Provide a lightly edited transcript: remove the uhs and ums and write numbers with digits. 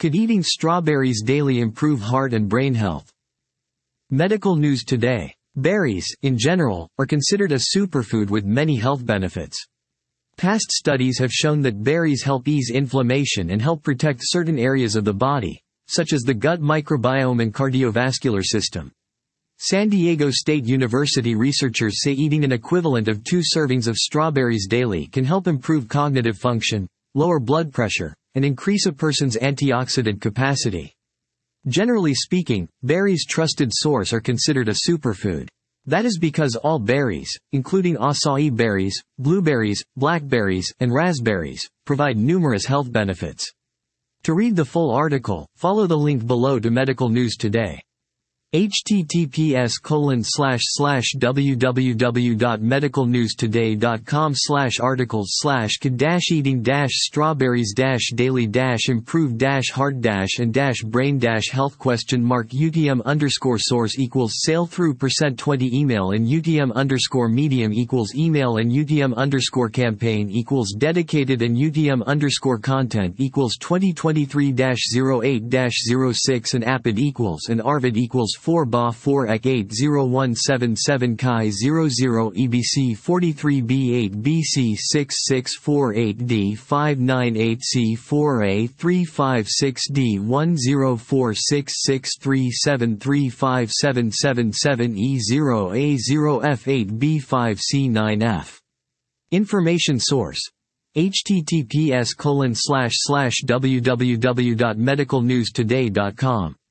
Could eating strawberries daily improve heart and brain health? Medical news today. Berries, in general, are considered a superfood with many health benefits. Past studies have shown that berries help ease inflammation and help protect certain areas of the body, such as the gut microbiome and cardiovascular system. San Diego State University researchers say eating an equivalent of 2 servings of strawberries daily can help improve cognitive function, lower blood pressure, and increase a person's antioxidant capacity. Generally speaking, berries' trusted source are considered a superfood. That is because all berries, including acai berries, blueberries, blackberries, and raspberries, provide numerous health benefits. To read the full article, follow the link below to Medical News Today. https://www.medicalnewstoday.com/articles/could-eating strawberries daily improve heart and brain health UTM_source equals sale through %20 email and UTM_medium equals email and UTM_campaign equals dedicated and UTM_content equals 2023-08-06 and APID equals and ARVID equals 4 Ba 4 Ek 80177 Chi 00 EBC 43B8 BC 6648D 598C 4A 356D 10466373577 E0A0 F8 B5 C9F. Information source: https://www.medicalnewstoday.com